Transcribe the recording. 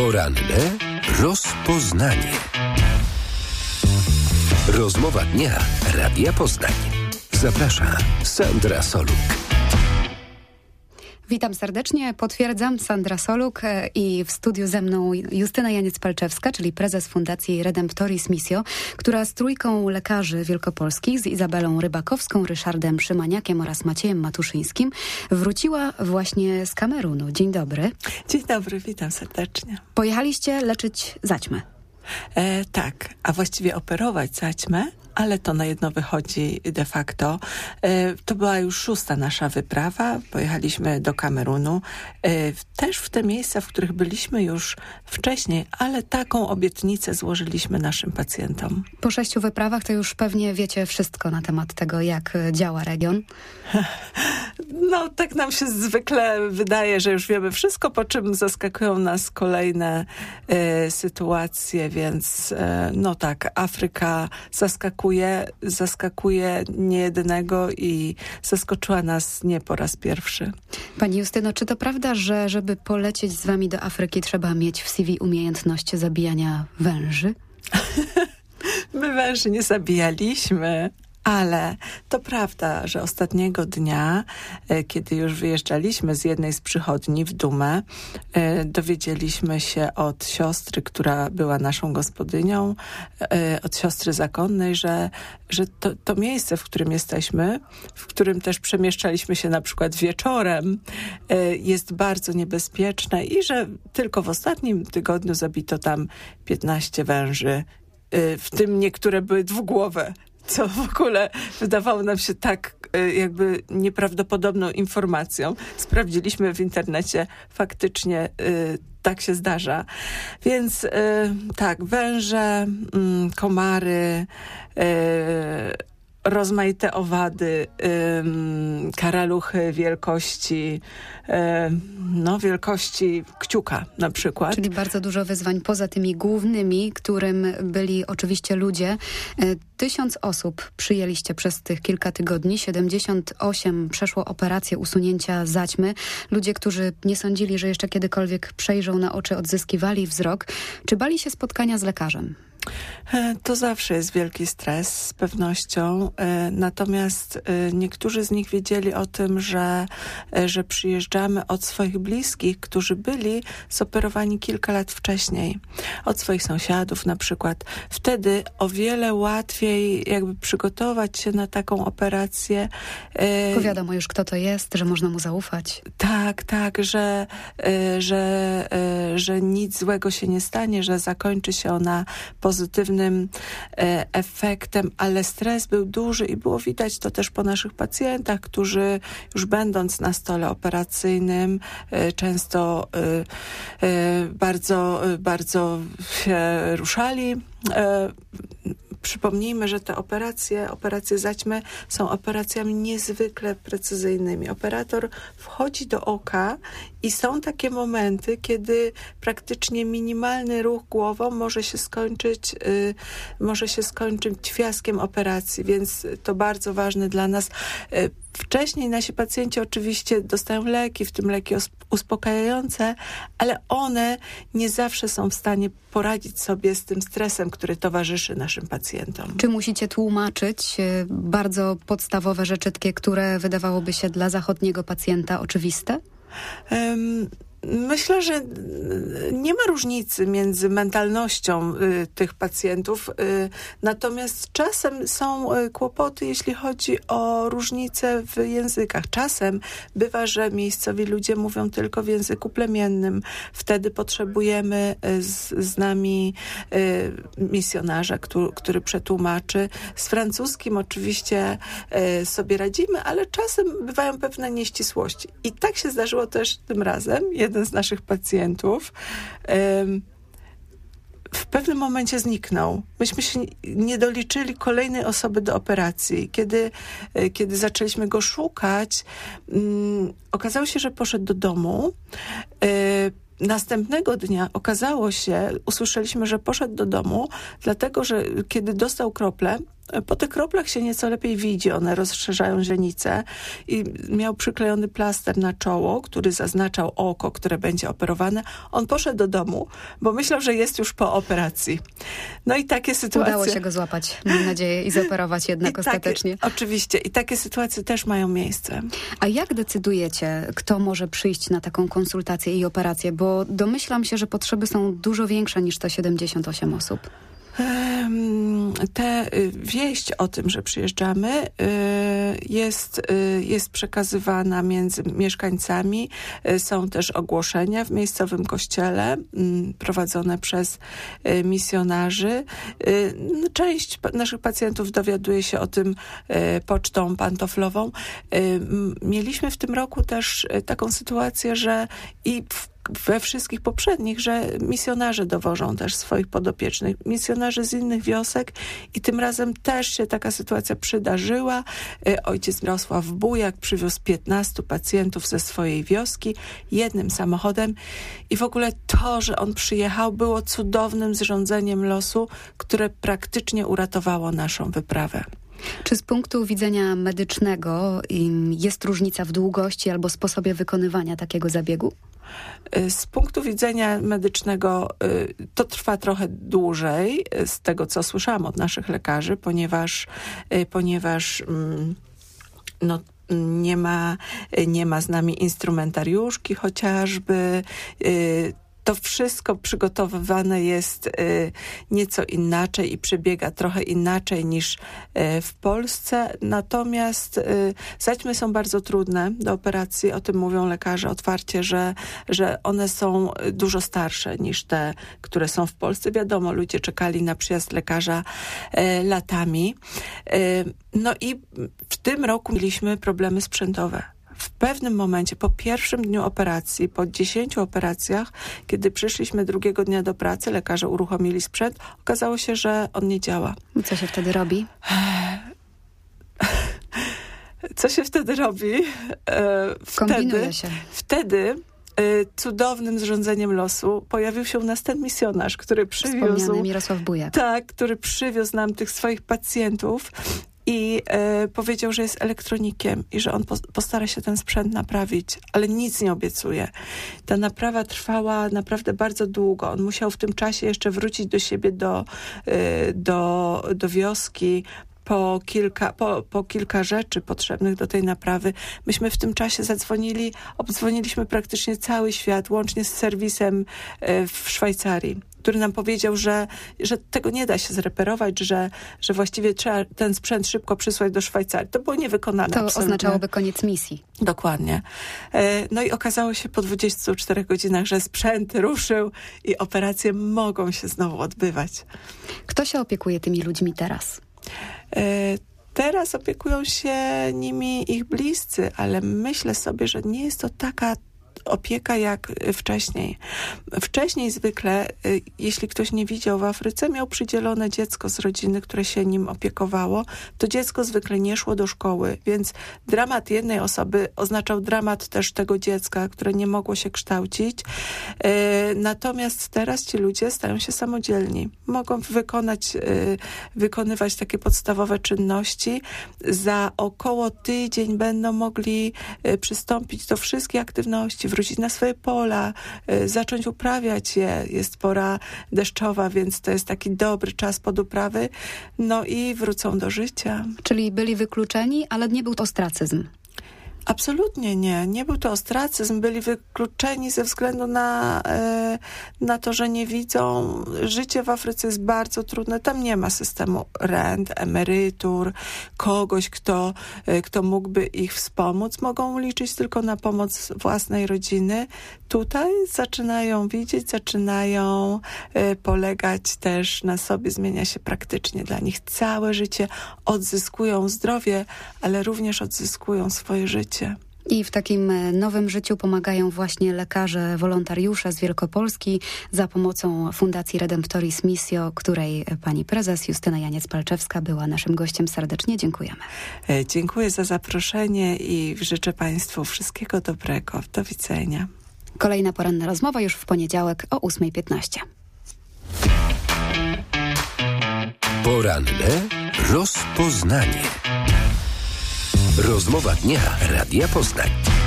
Poranne rozpoznanie. Rozmowa dnia Radia Poznań. Zaprasza Sandra Soluk. Witam serdecznie, potwierdzam, Sandra Soluk i w studiu ze mną Justyna Janiec-Palczewska, czyli prezes Fundacji Redemptoris Missio, która z trójką lekarzy wielkopolskich, z Izabelą Rybakowską, Ryszardem Szymaniakiem oraz Maciejem Matuszyńskim, wróciła właśnie z Kamerunu. Dzień dobry. Dzień dobry, witam serdecznie. Pojechaliście leczyć zaćmę. Tak, a właściwie operować zaćmę, ale to na jedno wychodzi de facto. To była już 6. nasza wyprawa. Pojechaliśmy do Kamerunu. Też w te miejsca, w których byliśmy już wcześniej, ale taką obietnicę złożyliśmy naszym pacjentom. Po 6 wyprawach to już pewnie wiecie wszystko na temat tego, jak działa region. No, tak nam się zwykle wydaje, że już wiemy wszystko, po czym zaskakują nas kolejne sytuacje, więc no tak, Afryka zaskakuje niejednego i zaskoczyła nas nie po raz pierwszy. Pani Justyno, czy to prawda, że żeby polecieć z wami do Afryki, trzeba mieć w CV umiejętność zabijania węży? My węży nie zabijaliśmy. Ale to prawda, że ostatniego dnia, kiedy już wyjeżdżaliśmy z jednej z przychodni w Dumę, dowiedzieliśmy się od siostry, która była naszą gospodynią, od siostry zakonnej, że to miejsce, w którym jesteśmy, w którym też przemieszczaliśmy się na przykład wieczorem, jest bardzo niebezpieczne i że tylko w ostatnim tygodniu zabito tam 15 węży, w tym niektóre były dwugłowe. Co w ogóle wydawało nam się tak jakby nieprawdopodobną informacją. Sprawdziliśmy w internecie, faktycznie tak się zdarza. Więc tak, węże, komary, rozmaite owady, karaluchy wielkości kciuka na przykład. Czyli bardzo dużo wyzwań poza tymi głównymi, którym byli oczywiście ludzie. 1000 osób przyjęliście przez tych kilka tygodni, 78 przeszło operację usunięcia zaćmy. Ludzie, którzy nie sądzili, że jeszcze kiedykolwiek przejrzą na oczy, odzyskiwali wzrok. Czy bali się spotkania z lekarzem? To zawsze jest wielki stres, z pewnością. Natomiast niektórzy z nich wiedzieli o tym, że przyjeżdżamy od swoich bliskich, którzy byli zoperowani kilka lat wcześniej. Od swoich sąsiadów na przykład. Wtedy o wiele łatwiej jakby przygotować się na taką operację. Bo wiadomo już, kto to jest, że można mu zaufać. Tak, że nic złego się nie stanie, że zakończy się ona pozytywnym efektem, ale stres był duży i było widać to też po naszych pacjentach, którzy już będąc na stole operacyjnym często bardzo się ruszali. Przypomnijmy, że te operacje zaćmy są operacjami niezwykle precyzyjnymi. Operator wchodzi do oka i są takie momenty, kiedy praktycznie minimalny ruch głową może się skończyć fiaskiem operacji, więc to bardzo ważne dla nas. Wcześniej nasi pacjenci oczywiście dostają leki, w tym leki uspokajające, ale one nie zawsze są w stanie poradzić sobie z tym stresem, który towarzyszy naszym pacjentom. Czy musicie tłumaczyć bardzo podstawowe rzeczy, takie, które wydawałoby się dla zachodniego pacjenta oczywiste? Myślę, że nie ma różnicy między mentalnością tych pacjentów, natomiast czasem są kłopoty, jeśli chodzi o różnice w językach. Czasem bywa, że miejscowi ludzie mówią tylko w języku plemiennym. Wtedy potrzebujemy z nami misjonarza, który przetłumaczy. Z francuskim oczywiście sobie radzimy, ale czasem bywają pewne nieścisłości. I tak się zdarzyło też tym razem. Jeden z naszych pacjentów w pewnym momencie zniknął. Myśmy się nie doliczyli kolejnej osoby do operacji. Kiedy zaczęliśmy go szukać, okazało się, że poszedł do domu. Następnego dnia usłyszeliśmy, że poszedł do domu, dlatego że kiedy dostał krople, Po tych kroplach się nieco lepiej widzi, one rozszerzają źrenice i miał przyklejony plaster na czoło, który zaznaczał oko, które będzie operowane. On poszedł do domu, bo myślał, że jest już po operacji. No i takie sytuacje... Udało się go złapać, mam nadzieję, i zoperować jednak ostatecznie. Oczywiście. I takie sytuacje też mają miejsce. A jak decydujecie, kto może przyjść na taką konsultację i operację? Bo domyślam się, że potrzeby są dużo większe niż te 78 osób. Wieść o tym, że przyjeżdżamy, jest przekazywana między mieszkańcami. Są też ogłoszenia w miejscowym kościele prowadzone przez misjonarzy. Część naszych pacjentów dowiaduje się o tym pocztą pantoflową. Mieliśmy w tym roku też taką sytuację, że we wszystkich poprzednich, że misjonarze dowożą też swoich podopiecznych. Misjonarze z innych wiosek i tym razem też się taka sytuacja przydarzyła. Ojciec Mirosław Bujak przywiózł 15 pacjentów ze swojej wioski jednym samochodem i w ogóle to, że on przyjechał, było cudownym zrządzeniem losu, które praktycznie uratowało naszą wyprawę. Czy z punktu widzenia medycznego jest różnica w długości albo sposobie wykonywania takiego zabiegu? Z punktu widzenia medycznego to trwa trochę dłużej, z tego co słyszałam od naszych lekarzy, ponieważ nie ma z nami instrumentariuszki chociażby. To wszystko przygotowywane jest nieco inaczej i przebiega trochę inaczej niż w Polsce. Natomiast zaćmy są bardzo trudne do operacji. O tym mówią lekarze otwarcie, że one są dużo starsze niż te, które są w Polsce. Wiadomo, ludzie czekali na przyjazd lekarza latami. No i w tym roku mieliśmy problemy sprzętowe. W pewnym momencie, po pierwszym dniu operacji, po 10 operacjach, kiedy przyszliśmy drugiego dnia do pracy, lekarze uruchomili sprzęt, okazało się, że on nie działa. Co się wtedy robi? Co się wtedy robi? Kombinuje się. Wtedy cudownym zrządzeniem losu pojawił się u nas ten misjonarz, który przywiózł... Wspomniany Mirosław Bujak. Tak, który przywiózł nam tych swoich pacjentów i powiedział, że jest elektronikiem i że on postara się ten sprzęt naprawić, ale nic nie obiecuje. Ta naprawa trwała naprawdę bardzo długo. On musiał w tym czasie jeszcze wrócić do siebie, do wioski, po kilka rzeczy potrzebnych do tej naprawy. Myśmy w tym czasie obdzwoniliśmy praktycznie cały świat, łącznie z serwisem w Szwajcarii, który nam powiedział, że tego nie da się zreperować, że właściwie trzeba ten sprzęt szybko przysłać do Szwajcarii. To było niewykonane. To absolutnie. oznaczałoby koniec misji. Dokładnie. No i okazało się po 24 godzinach, że sprzęt ruszył i operacje mogą się znowu odbywać. Kto się opiekuje tymi ludźmi teraz? Teraz opiekują się nimi ich bliscy, ale myślę sobie, że nie jest to taka opieka jak wcześniej. Wcześniej zwykle, jeśli ktoś nie widział w Afryce, miał przydzielone dziecko z rodziny, które się nim opiekowało. To dziecko zwykle nie szło do szkoły, więc dramat jednej osoby oznaczał dramat też tego dziecka, które nie mogło się kształcić. Natomiast teraz ci ludzie stają się samodzielni. Mogą wykonywać takie podstawowe czynności. Za około tydzień będą mogli przystąpić do wszystkich aktywności, wrócić na swoje pola, zacząć uprawiać je. Jest pora deszczowa, więc to jest taki dobry czas pod uprawy. No i wrócą do życia. Czyli byli wykluczeni, ale nie był to ostracyzm. Absolutnie nie. Nie był to ostracyzm. Byli wykluczeni ze względu na to, że nie widzą. Życie w Afryce jest bardzo trudne. Tam nie ma systemu rent, emerytur, kogoś, kto mógłby ich wspomóc. Mogą liczyć tylko na pomoc własnej rodziny. Tutaj zaczynają widzieć, zaczynają polegać też na sobie. Zmienia się praktycznie dla nich całe życie. Odzyskują zdrowie, ale również odzyskują swoje życie. I w takim nowym życiu pomagają właśnie lekarze, wolontariusze z Wielkopolski za pomocą Fundacji Redemptoris Missio, której pani prezes Justyna Janiec-Palczewska była naszym gościem. Serdecznie dziękujemy. Dziękuję za zaproszenie i życzę państwu wszystkiego dobrego. Do widzenia. Kolejna poranna rozmowa już w poniedziałek o 8:15. Poranne Rozpoznanie. Rozmowa dnia Radia Poznań.